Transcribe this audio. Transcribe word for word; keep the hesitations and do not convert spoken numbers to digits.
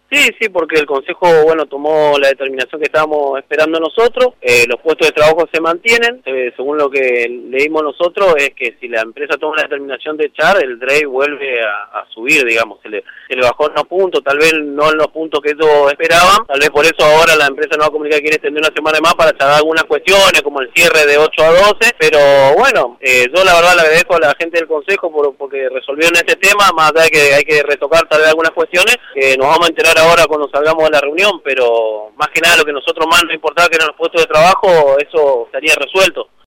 Sí, sí, porque el Consejo, bueno, tomó la determinación que estábamos esperando nosotros, eh, los puestos de trabajo se mantienen, eh, según lo que leímos nosotros, es que si la empresa toma la determinación de echar, el D R E I vuelve a, a subir, digamos, se le, se le bajó unos puntos, tal vez no en los puntos que ellos esperaban, tal vez por eso ahora la empresa nos va a comunicar que quiere extender una semana más para charlar algunas cuestiones, como el cierre de ocho a doce, pero bueno, eh, yo la verdad le agradezco a la gente del Consejo por, porque resolvieron este tema, más allá de que hay que retocar tal vez algunas cuestiones, que nos vamos a enterar ahora cuando salgamos de la reunión, pero más que nada lo que nosotros más nos importaba, que eran los puestos de trabajo, eso estaría resuelto.